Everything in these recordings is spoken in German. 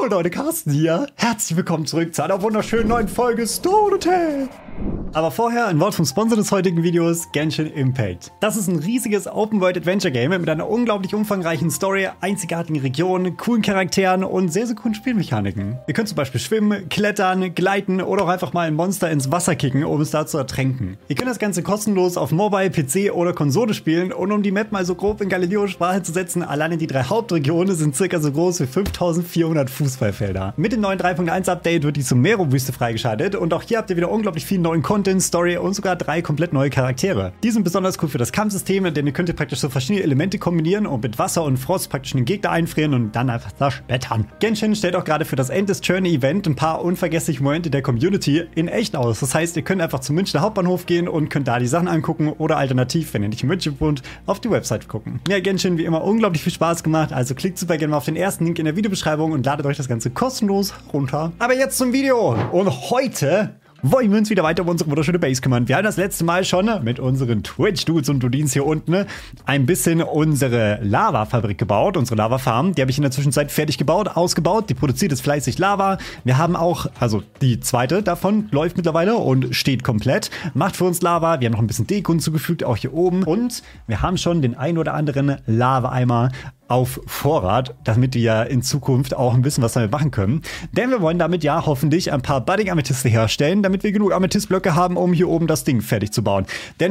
Jo Leute, Carsten hier. Herzlich willkommen zurück zu einer wunderschönen neuen Folge Stone Hotel. Aber vorher ein Wort vom Sponsor des heutigen Videos, Genshin Impact. Das ist ein riesiges Open-World-Adventure-Game mit einer unglaublich umfangreichen Story, einzigartigen Regionen, coolen Charakteren und sehr, sehr coolen Spielmechaniken. Ihr könnt zum Beispiel schwimmen, klettern, gleiten oder auch einfach mal ein Monster ins Wasser kicken, um es da zu ertränken. Ihr könnt das Ganze kostenlos auf Mobile, PC oder Konsole spielen und um die Map mal so grob in Galileo-Sprache zu setzen, alleine die 3 Hauptregionen sind circa so groß wie 5400 Fußballfelder. Mit dem neuen 3.1 Update wird die Sumero-Wüste freigeschaltet und auch hier habt ihr wieder unglaublich viel neuen Content, Story und sogar 3 komplett neue Charaktere. Die sind besonders cool für das Kampfsystem, denn ihr könnt praktisch so verschiedene Elemente kombinieren und mit Wasser und Frost praktisch den Gegner einfrieren und dann einfach zerschmettern. Genshin stellt auch gerade für das Endless Journey Event ein paar unvergessliche Momente der Community in echt aus. Das heißt, ihr könnt einfach zum Münchner Hauptbahnhof gehen und könnt da die Sachen angucken oder alternativ, wenn ihr nicht in München wohnt, auf die Website gucken. Ja, Genshin wie immer unglaublich viel Spaß gemacht, also klickt super gerne mal auf den ersten Link in der Videobeschreibung und ladet euch das Ganze kostenlos runter. Aber jetzt zum Video. Und heute wollen wir uns wieder weiter um unsere wunderschöne Base kümmern. Wir haben das letzte Mal schon mit unseren Twitch-Dudes und Dudins hier unten ein bisschen unsere Lava-Fabrik gebaut, unsere Lava-Farm. Die habe ich in der Zwischenzeit fertig gebaut, ausgebaut. Die produziert jetzt fleißig Lava. Wir haben auch, also die zweite davon läuft mittlerweile und steht komplett. Macht für uns Lava. Wir haben noch ein bisschen Deko hinzugefügt, auch hier oben. Und wir haben schon den ein oder anderen Lava-Eimer auf Vorrat, damit wir ja in Zukunft auch ein bisschen was damit machen können. Denn wir wollen damit ja hoffentlich ein paar Budding Amethyste herstellen, damit wir genug Amethystblöcke haben, um hier oben das Ding fertig zu bauen. Der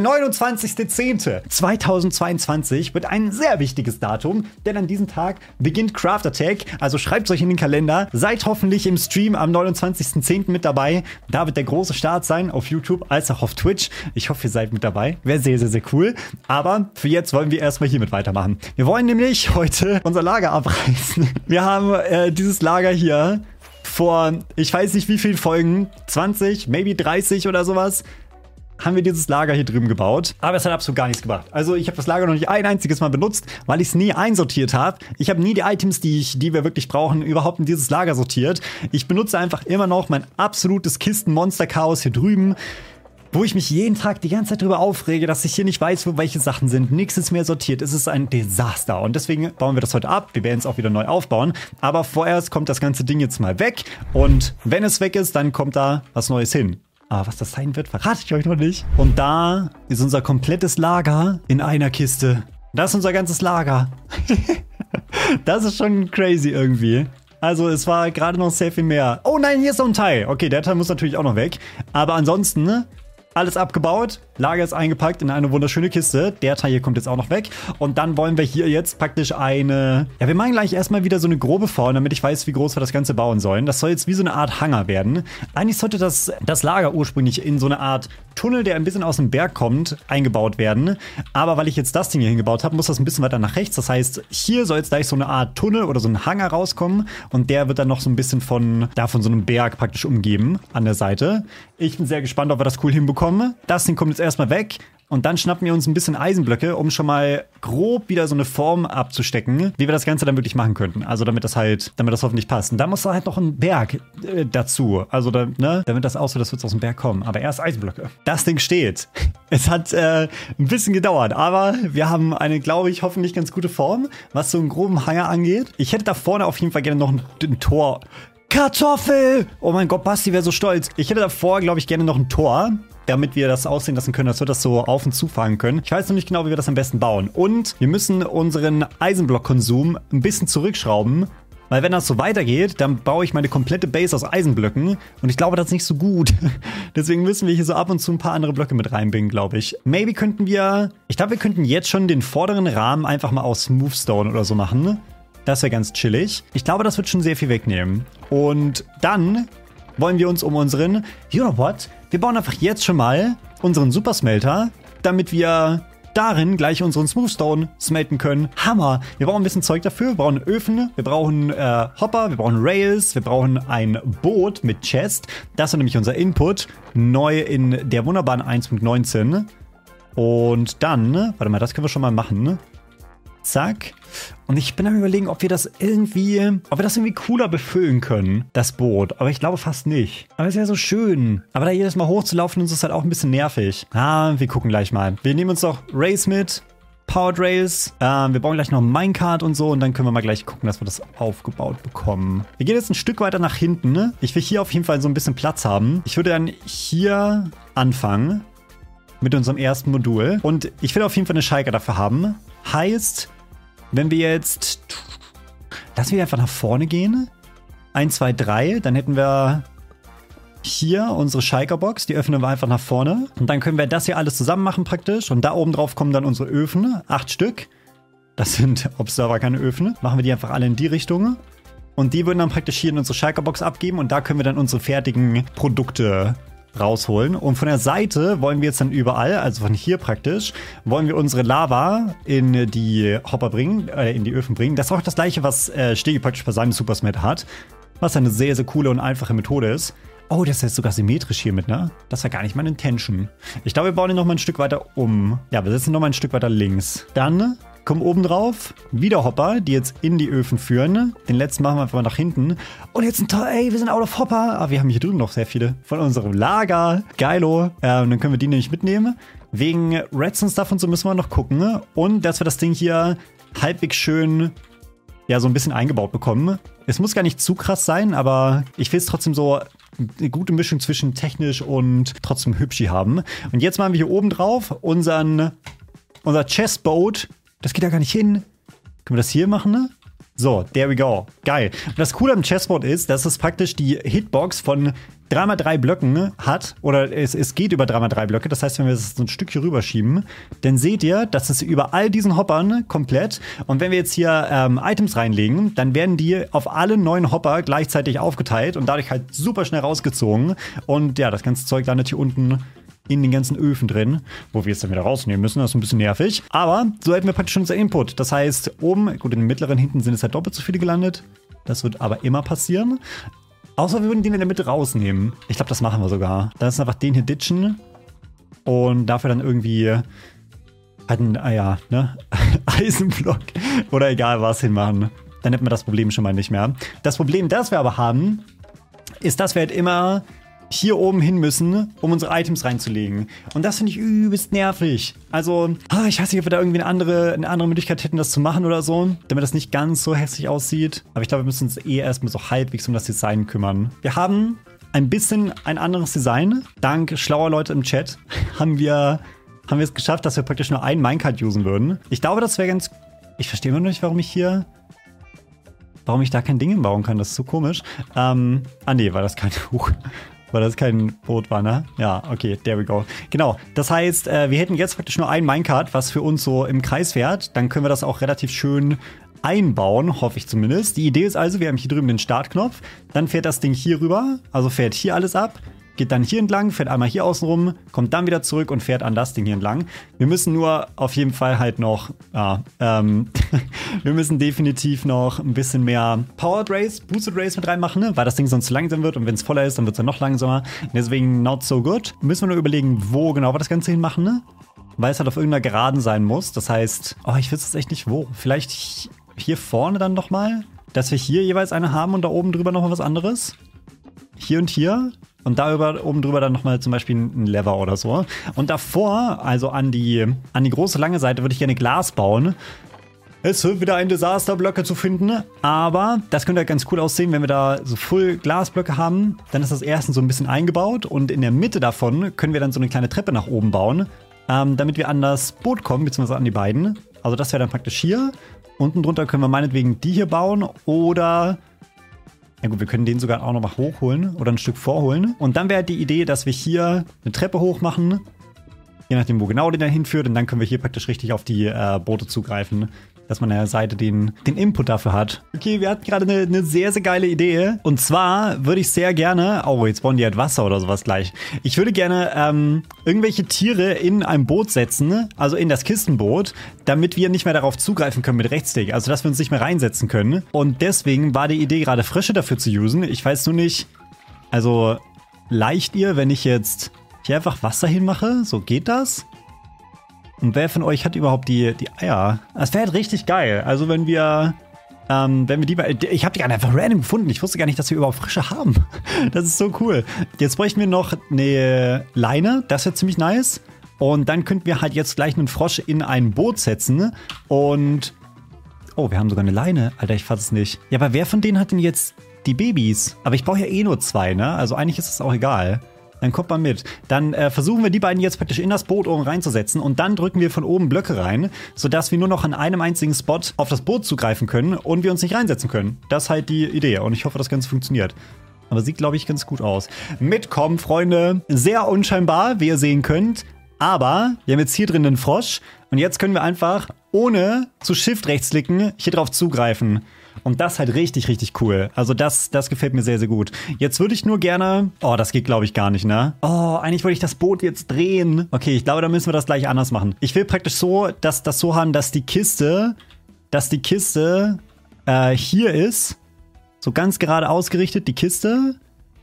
29.10.2022 wird ein sehr wichtiges Datum, denn an diesem Tag beginnt Craft Attack, also schreibt es euch in den Kalender. Seid hoffentlich im Stream am 29.10. mit dabei. Da wird der große Start sein, auf YouTube als auch auf Twitch. Ich hoffe, ihr seid mit dabei. Wäre sehr, sehr, sehr cool. Aber für jetzt wollen wir erstmal hiermit weitermachen. Wir wollen nämlich heute unser Lager abreißen. Wir haben dieses Lager hier vor, ich weiß nicht wie vielen Folgen, 20, maybe 30 oder sowas, haben wir dieses Lager hier drüben gebaut. Aber es hat absolut gar nichts gebracht. Also ich habe das Lager noch nicht ein einziges Mal benutzt, weil ich es nie einsortiert habe. Ich habe nie die Items, die wir wirklich brauchen, überhaupt in dieses Lager sortiert. Ich benutze einfach immer noch mein absolutes Kisten-Monster-Chaos hier drüben, wo ich mich jeden Tag die ganze Zeit drüber aufrege, dass ich hier nicht weiß, wo welche Sachen sind. Nichts ist mehr sortiert. Es ist ein Desaster. Und deswegen bauen wir das heute ab. Wir werden es auch wieder neu aufbauen. Aber vorerst kommt das ganze Ding jetzt mal weg. Und wenn es weg ist, dann kommt da was Neues hin. Aber was das sein wird, verrate ich euch noch nicht. Und da ist unser komplettes Lager in einer Kiste. Das ist unser ganzes Lager. Das ist schon crazy irgendwie. Also es war gerade noch sehr viel mehr. Oh nein, hier ist noch ein Teil. Okay, der Teil muss natürlich auch noch weg. Aber ansonsten, ne? Alles abgebaut, Lager ist eingepackt in eine wunderschöne Kiste. Der Teil hier kommt jetzt auch noch weg. Und dann wollen wir hier jetzt praktisch eine... Ja, wir machen gleich erstmal wieder so eine grobe Form, damit ich weiß, wie groß wir das Ganze bauen sollen. Das soll jetzt wie so eine Art Hangar werden. Eigentlich sollte das Lager ursprünglich in so eine Art Tunnel, der ein bisschen aus dem Berg kommt, eingebaut werden. Aber weil ich jetzt das Ding hier hingebaut habe, muss das ein bisschen weiter nach rechts. Das heißt, hier soll jetzt gleich so eine Art Tunnel oder so ein Hangar rauskommen. Und der wird dann noch so ein bisschen von so einem Berg praktisch umgeben an der Seite. Ich bin sehr gespannt, ob wir das cool hinbekommen. Das Ding kommt jetzt erstmal weg und dann schnappen wir uns ein bisschen Eisenblöcke, um schon mal grob wieder so eine Form abzustecken, wie wir das Ganze dann wirklich machen könnten. Also damit das hoffentlich passt. Und da muss da halt noch ein Berg dazu. Also damit das aussieht, das wird aus dem Berg kommen. Aber erst Eisenblöcke. Das Ding steht. Es hat ein bisschen gedauert, aber wir haben eine, glaube ich, hoffentlich ganz gute Form, was so einen groben Hangar angeht. Ich hätte da vorne auf jeden Fall gerne noch ein Tor. Kartoffel! Oh mein Gott, Basti wäre so stolz. Ich hätte davor, glaube ich, gerne noch ein Tor, damit wir das aussehen lassen können, dass wir das so auf und zufahren können. Ich weiß noch nicht genau, wie wir das am besten bauen. Und wir müssen unseren Eisenblockkonsum ein bisschen zurückschrauben, weil wenn das so weitergeht, dann baue ich meine komplette Base aus Eisenblöcken und ich glaube, das ist nicht so gut. Deswegen müssen wir hier so ab und zu ein paar andere Blöcke mit reinbringen, glaube ich. Maybe ich glaube, wir könnten jetzt schon den vorderen Rahmen einfach mal aus Smoothstone oder so machen. Das wäre ganz chillig. Ich glaube, das wird schon sehr viel wegnehmen. Und dann wollen wir uns um unseren, you know what? Wir bauen einfach jetzt schon mal unseren Supersmelter, damit wir darin gleich unseren Smoothstone smelten können. Hammer! Wir brauchen ein bisschen Zeug dafür. Wir brauchen Öfen, wir brauchen Hopper, wir brauchen Rails, wir brauchen ein Boot mit Chest. Das ist nämlich unser Input. Neu in der wunderbaren 1.19. Und dann, warte mal, das können wir schon mal machen. Zack. Und ich bin am Überlegen, ob wir das irgendwie cooler befüllen können, das Boot. Aber ich glaube fast nicht. Aber es wäre so schön. Aber da jedes Mal hochzulaufen, uns ist halt auch ein bisschen nervig. Wir gucken gleich mal. Wir nehmen uns doch Race mit. Powered Rails. Wir bauen gleich noch ein Minecart und so und dann können wir mal gleich gucken, dass wir das aufgebaut bekommen. Wir gehen jetzt ein Stück weiter nach hinten. Ne? Ich will hier auf jeden Fall so ein bisschen Platz haben. Ich würde dann hier anfangen mit unserem ersten Modul. Und ich will auf jeden Fall eine Schalker dafür haben. Heißt, wenn wir jetzt... Lassen wir einfach nach vorne gehen. 1, 2, 3. Dann hätten wir hier unsere Schalker-Box. Die öffnen wir einfach nach vorne. Und dann können wir das hier alles zusammen machen praktisch. Und da oben drauf kommen dann unsere Öfen. 8 Stück. Das sind Observer, keine Öfen. Machen wir die einfach alle in die Richtung. Und die würden dann praktisch hier in unsere Schalker-Box abgeben. Und da können wir dann unsere fertigen Produkte rausholen. Und von der Seite wollen wir jetzt dann überall, also von hier praktisch, wollen wir unsere Lava in die Hopper bringen, in die Öfen bringen. Das ist auch das gleiche, was Stegi praktisch bei seinem Super Smet hat. Was eine sehr, sehr coole und einfache Methode ist. Oh, das ist jetzt sogar symmetrisch hiermit, ne? Das war gar nicht meine Intention. Ich glaube, wir bauen ihn noch mal ein Stück weiter um. Ja, wir setzen noch mal ein Stück weiter links. Dann kommen oben drauf wieder Hopper, die jetzt in die Öfen führen. Den letzten machen wir einfach mal nach hinten. Und jetzt ein Teil, ey, wir sind out of Hopper. Aber wir haben hier drüben noch sehr viele von unserem Lager. Geilo. Dann können wir die nämlich mitnehmen. Wegen Redstone-Stuff und so müssen wir noch gucken. Ne? Und dass wir das Ding hier halbwegs schön, ja, so ein bisschen eingebaut bekommen. Es muss gar nicht zu krass sein, aber ich will es trotzdem so eine gute Mischung zwischen technisch und trotzdem hübschi haben. Und jetzt machen wir hier oben drauf unser Chestboat. Das geht ja gar nicht hin. Können wir das hier machen, ne? So, there we go. Geil. Und das Coole am Chessboard ist, dass es praktisch die Hitbox von 3x3 Blöcken hat. Oder es geht über 3x3 Blöcke. Das heißt, wenn wir es so ein Stück hier rüberschieben, dann seht ihr, dass es über all diesen Hoppern komplett. Und wenn wir jetzt hier Items reinlegen, dann werden die auf alle 9 Hopper gleichzeitig aufgeteilt und dadurch halt super schnell rausgezogen. Und ja, das ganze Zeug landet hier unten in den ganzen Öfen drin, wo wir es dann wieder rausnehmen müssen. Das ist ein bisschen nervig. Aber so hätten wir praktisch schon unser Input. Das heißt, oben, gut, in den mittleren hinten sind es halt doppelt so viele gelandet. Das wird aber immer passieren. Außer wir würden den in der Mitte rausnehmen. Ich glaube, das machen wir sogar. Dann ist einfach den hier ditchen und dafür dann irgendwie halt ein Eisenblock oder egal was hinmachen. Dann hätten wir das Problem schon mal nicht mehr. Das Problem, das wir aber haben, ist, dass wir halt immer hier oben hin müssen, um unsere Items reinzulegen. Und das finde ich übelst nervig. Also, ich weiß nicht, ob wir da irgendwie eine andere Möglichkeit hätten, das zu machen oder so, damit das nicht ganz so hässlich aussieht. Aber ich glaube, wir müssen uns erstmal so halbwegs um das Design kümmern. Wir haben ein bisschen ein anderes Design. Dank schlauer Leute im Chat haben wir es geschafft, dass wir praktisch nur einen Minecart usen würden. Ich glaube, das wäre ganz... Ich verstehe immer noch nicht, warum ich da kein Ding hinbauen kann. Das ist so komisch. Nee, weil das kein Boot war, ne? Ja, okay, there we go. Genau, das heißt, wir hätten jetzt praktisch nur ein Minecart, was für uns so im Kreis fährt. Dann können wir das auch relativ schön einbauen, hoffe ich zumindest. Die Idee ist also, wir haben hier drüben den Startknopf. Dann fährt das Ding hier rüber, also fährt hier alles ab. Geht dann hier entlang, fährt einmal hier außen rum, kommt dann wieder zurück und fährt an das Ding hier entlang. Wir müssen nur auf jeden Fall halt noch, wir müssen definitiv noch ein bisschen mehr Powered Race, Boosted Race mit reinmachen, ne? Weil das Ding sonst zu langsam wird und wenn es voller ist, dann wird es dann noch langsamer. Deswegen not so good. Müssen wir nur überlegen, wo genau wir das Ganze hinmachen, ne? Weil es halt auf irgendeiner Geraden sein muss. Das heißt, ich weiß jetzt echt nicht wo. Vielleicht hier vorne dann noch mal, dass wir hier jeweils eine haben und da oben drüber noch mal was anderes. Hier und hier. Und da oben drüber dann nochmal zum Beispiel ein Lever oder so. Und davor, also an die große lange Seite, würde ich gerne Glas bauen. Es wird wieder ein Desaster, Blöcke zu finden. Aber das könnte halt ganz cool aussehen, wenn wir da so Full Glasblöcke haben. Dann ist das erstens so ein bisschen eingebaut. Und in der Mitte davon können wir dann so eine kleine Treppe nach oben bauen, damit wir an das Boot kommen, beziehungsweise an die beiden. Also das wäre dann praktisch hier. Unten drunter können wir meinetwegen die hier bauen oder... Ja gut, wir können den sogar auch noch mal hochholen oder ein Stück vorholen. Und dann wäre die Idee, dass wir hier eine Treppe hoch machen. Je nachdem, wo genau die dann hinführt. Und dann können wir hier praktisch richtig auf die Boote zugreifen. Dass man an der Seite den Input dafür hat. Okay, wir hatten gerade eine sehr, sehr geile Idee. Und zwar würde ich sehr gerne... Oh, jetzt bauen die halt Wasser oder sowas gleich. Ich würde gerne irgendwelche Tiere in ein Boot setzen. Also in das Kistenboot. Damit wir nicht mehr darauf zugreifen können mit Rechtsklick. Also dass wir uns nicht mehr reinsetzen können. Und deswegen war die Idee gerade Frösche dafür zu usen. Ich weiß nur nicht... Also leicht ihr, wenn ich jetzt hier einfach Wasser hinmache? So geht das? Und wer von euch hat überhaupt die Eier? Das wäre halt richtig geil. Also wenn wir die... Ich habe die gerade einfach random gefunden. Ich wusste gar nicht, dass wir überhaupt Frösche haben. Das ist so cool. Jetzt bräuchten wir noch eine Leine. Das wäre ziemlich nice. Und dann könnten wir halt jetzt gleich einen Frosch in ein Boot setzen. Und... Oh, wir haben sogar eine Leine. Alter, ich fass es nicht. Ja, aber wer von denen hat denn jetzt die Babys? Aber ich brauche ja eh nur 2, ne? Also eigentlich ist es auch egal. Dann kommt man mit. Dann versuchen wir die beiden jetzt praktisch in das Boot oben reinzusetzen. Und dann drücken wir von oben Blöcke rein, sodass wir nur noch an einem einzigen Spot auf das Boot zugreifen können und wir uns nicht reinsetzen können. Das ist halt die Idee. Und ich hoffe, das Ganze funktioniert. Aber sieht, glaube ich, ganz gut aus. Mitkommen, Freunde. Sehr unscheinbar, wie ihr sehen könnt. Aber wir haben jetzt hier drin einen Frosch und jetzt können wir einfach, ohne zu Shift-Rechtsklicken, hier drauf zugreifen. Und das ist halt richtig, richtig cool. Also das gefällt mir sehr, sehr gut. Jetzt würde ich nur gerne... Oh, das geht, glaube ich, gar nicht, ne? Oh, eigentlich wollte ich das Boot jetzt drehen. Okay, ich glaube, da müssen wir das gleich anders machen. Ich will praktisch so, dass das so haben, dass die Kiste hier ist. So ganz gerade ausgerichtet, die Kiste.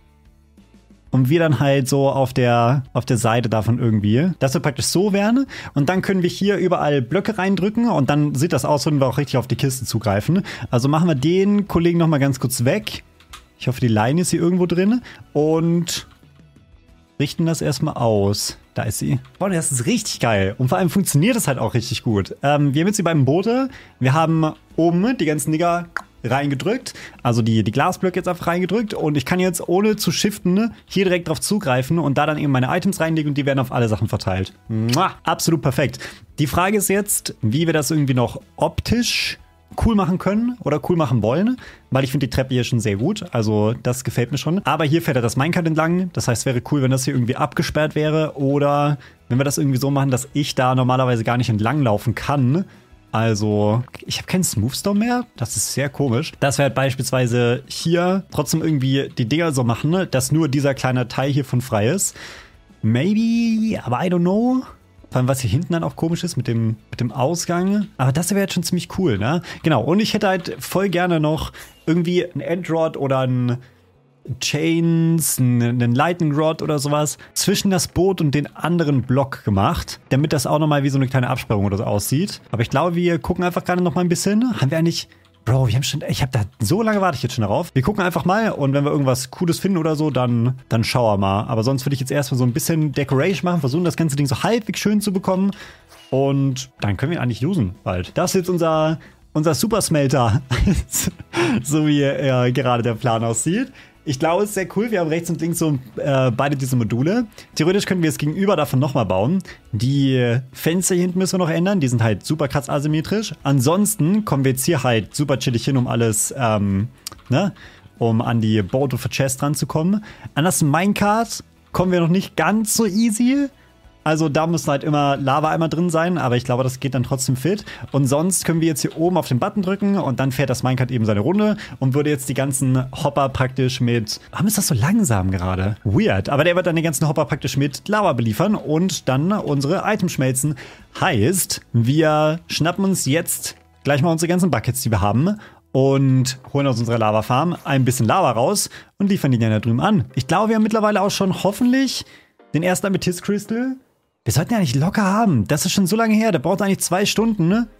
Und wir dann halt so auf der Seite davon irgendwie. Das wird praktisch so werden. Und dann können wir hier überall Blöcke reindrücken. Und dann sieht das aus, wenn wir auch richtig auf die Kiste zugreifen. Also machen wir den Kollegen nochmal ganz kurz weg. Ich hoffe, die Leine ist hier irgendwo drin. Und richten das erstmal aus. Da ist sie. Boah, das ist richtig geil. Und vor allem funktioniert das halt auch richtig gut. Wir haben jetzt die beiden Boote. Wir haben oben die ganzen Digger reingedrückt, also die Glasblöcke jetzt einfach reingedrückt und ich kann jetzt ohne zu shiften hier direkt drauf zugreifen und da dann eben meine Items reinlegen und die werden auf alle Sachen verteilt. Mua, absolut perfekt. Die Frage ist jetzt, wie wir das irgendwie noch optisch cool machen können oder cool machen wollen, weil ich finde die Treppe hier schon sehr gut, also das gefällt mir schon. Aber hier fährt ja das Minecart entlang, das heißt, es wäre cool, wenn das hier irgendwie abgesperrt wäre oder wenn wir das irgendwie so machen, dass ich da normalerweise gar nicht entlang laufen kann. Also, ich habe keinen Smoothstone mehr. Das ist sehr komisch. Dass wir halt beispielsweise hier trotzdem irgendwie die Dinger so machen, ne? Dass nur dieser kleine Teil hiervon frei ist. Maybe, aber I don't know. Vor allem, was hier hinten dann auch komisch ist mit dem Ausgang. Aber das wäre jetzt schon ziemlich cool, ne? Genau, und ich hätte halt voll gerne noch irgendwie ein Endrod oder ein Chains, einen Lightning Rod oder sowas zwischen das Boot und den anderen Block gemacht, damit das auch nochmal wie so eine kleine Absperrung oder so aussieht. Aber ich glaube, wir gucken einfach gerade noch mal ein bisschen. Haben wir eigentlich... Bro, ich habe da so lange warte ich jetzt schon darauf. Wir gucken einfach mal und wenn wir irgendwas Cooles finden oder so, dann schauen wir mal. Aber sonst würde ich jetzt erstmal so ein bisschen Decoration machen, versuchen das ganze Ding so halbwegs schön zu bekommen. Und dann können wir ihn eigentlich usen bald. Das ist jetzt unser Super Smelter, so wie gerade der Plan aussieht. Ich glaube, es ist sehr cool. Wir haben rechts und links so beide diese Module. Theoretisch könnten wir es gegenüber davon nochmal bauen. Die Fenster hier hinten müssen wir noch ändern. Die sind halt super krass asymmetrisch. Ansonsten kommen wir jetzt hier halt super chillig hin, um alles, um an die Boat of a Chest ranzukommen. An das Minecart kommen wir noch nicht ganz so easy. Also da müssen halt immer Lava-Eimer drin sein, aber ich glaube, das geht dann trotzdem fit. Und sonst können wir jetzt hier oben auf den Button drücken und dann fährt das Minecart eben seine Runde und würde jetzt die ganzen Hopper praktisch mit... Warum ist das so langsam gerade? Weird. Aber der wird dann die ganzen Hopper praktisch mit Lava beliefern und dann unsere Items schmelzen. Heißt, wir schnappen uns jetzt gleich mal unsere ganzen Buckets, die wir haben, und holen aus unserer Lava-Farm ein bisschen Lava raus und liefern die dann da drüben an. Ich glaube, wir haben mittlerweile auch schon hoffentlich den ersten Amethyst-Crystal. Wir sollten ja nicht locker haben. Das ist schon so lange her. Der braucht eigentlich 2 Stunden, ne?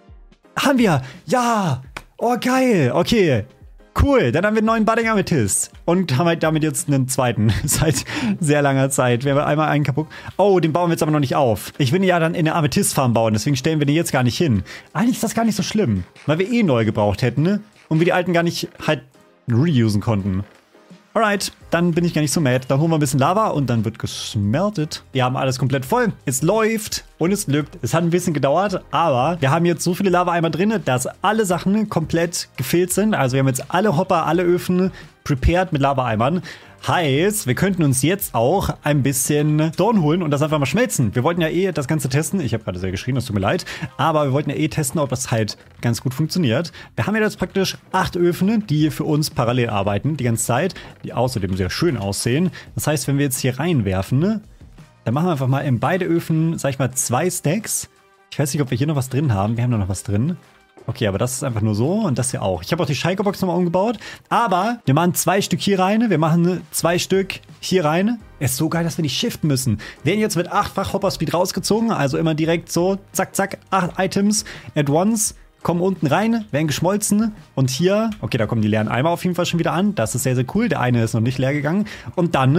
Haben wir! Ja! Oh, geil! Okay. Cool. Dann haben wir einen neuen Budding Amethyst. Und haben halt damit jetzt einen zweiten. Seit sehr langer Zeit. Wir haben einmal einen kaputt. Oh, den bauen wir jetzt aber noch nicht auf. Ich will ihn ja dann in eine Amethyst-Farm bauen. Deswegen stellen wir den jetzt gar nicht hin. Eigentlich ist das gar nicht so schlimm. Weil wir neu gebraucht hätten, ne? Und wir die alten gar nicht halt reusen konnten. Alright, dann bin ich gar nicht so mad. Dann holen wir ein bisschen Lava und dann wird gesmeltet. Wir haben alles komplett voll. Es läuft und es lübt. Es hat ein bisschen gedauert, aber wir haben jetzt so viele Lava-Eimer drin, dass alle Sachen komplett gefüllt sind. Also wir haben jetzt alle Hopper, alle Öfen prepared mit Lava-Eimern. Heißt, wir könnten uns jetzt auch ein bisschen Dorn holen und das einfach mal schmelzen. Wir wollten ja das Ganze testen. Ich habe gerade sehr geschrien, das tut mir leid. Aber wir wollten ja testen, ob das halt ganz gut funktioniert. Wir haben ja jetzt praktisch 8 Öfen, die für uns parallel arbeiten die ganze Zeit, die außerdem sehr schön aussehen. Das heißt, wenn wir jetzt hier reinwerfen, dann machen wir einfach mal in beide Öfen, sag ich mal, 2 Stacks. Ich weiß nicht, ob wir hier noch was drin haben. Wir haben da noch was drin. Okay, aber das ist einfach nur so und das hier auch. Ich habe auch die Shulker-Box nochmal umgebaut. Aber wir machen 2 Stück hier rein. Wir machen 2 Stück hier rein. Ist so geil, dass wir nicht shiften müssen. Werden jetzt mit 8-fach Hopper-Speed rausgezogen. Also immer direkt so, zack, zack, 8 Items at once. Kommen unten rein, werden geschmolzen. Und hier, okay, da kommen die leeren Eimer auf jeden Fall schon wieder an. Das ist sehr, sehr cool. Der eine ist noch nicht leer gegangen. Und dann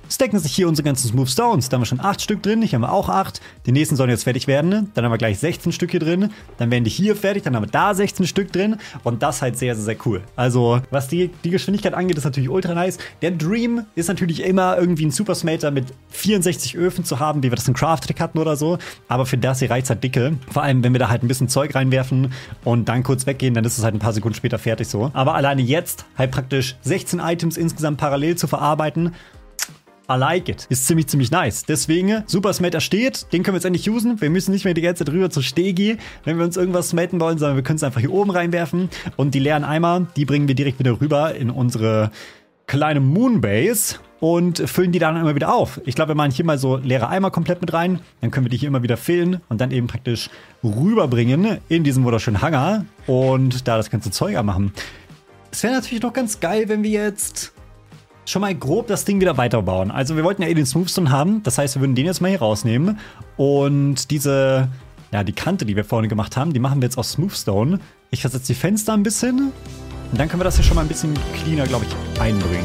stacken sich hier unsere ganzen Smooth Stones. Da haben wir schon 8 Stück drin, hier haben wir auch 8. Die nächsten sollen jetzt fertig werden. Dann haben wir gleich 16 Stück hier drin. Dann werden die hier fertig, dann haben wir da 16 Stück drin. Und das halt sehr, sehr, sehr cool. Also, was die Geschwindigkeit angeht, ist natürlich ultra nice. Der Dream ist natürlich immer irgendwie ein Super Smelter mit 64 Öfen zu haben, wie wir das in Craft hatten oder so. Aber für das hier reizt halt dicke. Vor allem, wenn wir da halt ein bisschen Zeug reinwerfen und dann kurz weggehen, dann ist es halt ein paar Sekunden später fertig so. Aber alleine jetzt halt praktisch 16 Items insgesamt parallel zu verarbeiten, I like it. Ist ziemlich, ziemlich nice. Deswegen, Super Smelter steht. Den können wir jetzt endlich usen. Wir müssen nicht mehr die ganze Zeit rüber zur Stegi, wenn wir uns irgendwas smelten wollen, sondern wir können es einfach hier oben reinwerfen. Und die leeren Eimer, die bringen wir direkt wieder rüber in unsere kleine Moonbase und füllen die dann immer wieder auf. Ich glaube, wir machen hier mal so leere Eimer komplett mit rein. Dann können wir die hier immer wieder füllen und dann eben praktisch rüberbringen in diesen wunderschönen Hangar und da das ganze Zeug anmachen. Es wäre natürlich noch ganz geil, wenn wir jetzt schon mal grob das Ding wieder weiterbauen. Also wir wollten ja den Smoothstone haben. Das heißt, wir würden den jetzt mal hier rausnehmen. Und diese, ja, die Kante, die wir vorne gemacht haben, die machen wir jetzt aus Smoothstone. Ich versetze die Fenster ein bisschen. Und dann können wir das hier schon mal ein bisschen cleaner, glaube ich, einbringen.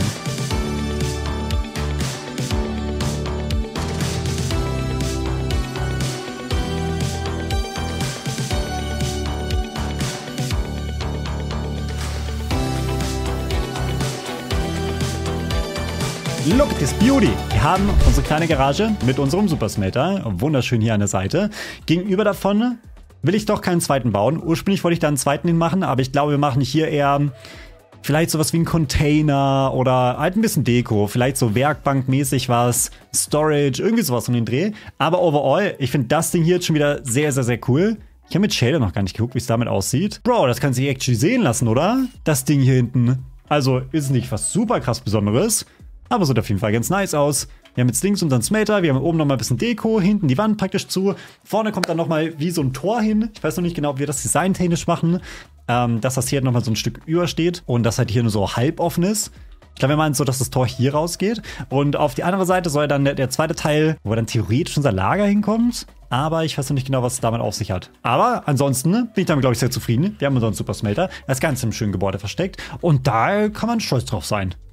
Look at this beauty! Wir haben unsere kleine Garage mit unserem Super Smelter. Wunderschön hier an der Seite. Gegenüber davon will ich doch keinen zweiten bauen. Ursprünglich wollte ich da einen zweiten hinmachen, aber ich glaube, wir machen hier eher vielleicht sowas wie einen Container oder halt ein bisschen Deko. Vielleicht so Werkbankmäßig was, Storage, irgendwie sowas um den Dreh. Aber overall, ich finde das Ding hier jetzt schon wieder sehr, sehr, sehr cool. Ich habe mit Shader noch gar nicht geguckt, wie es damit aussieht. Bro, das kann sich actually sehen lassen, oder? Das Ding hier hinten. Also ist nicht was super krass Besonderes. Aber sieht auf jeden Fall ganz nice aus. Wir haben jetzt links unseren Smelter, wir haben oben nochmal ein bisschen Deko, hinten die Wand praktisch zu. Vorne kommt dann nochmal wie so ein Tor hin. Ich weiß noch nicht genau, ob wir das designtechnisch machen. Dass das hier nochmal so ein Stück übersteht und das halt hier nur so halb offen ist. Ich glaube, wir meinen so, dass das Tor hier rausgeht. Und auf die andere Seite soll dann der zweite Teil, wo dann theoretisch unser Lager hinkommt. Aber ich weiß noch nicht genau, was es damit auf sich hat. Aber ansonsten bin ich damit, glaube ich, sehr zufrieden. Wir haben unseren Super Smelter. Das Ganze im schönen Gebäude versteckt. Und da kann man stolz drauf sein.